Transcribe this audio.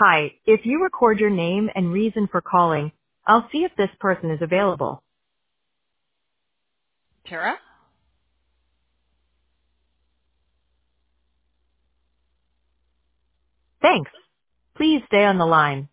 Hi, if you record your name and reason for calling, I'll see if this person is available. Tara? Thanks. Please stay on the line.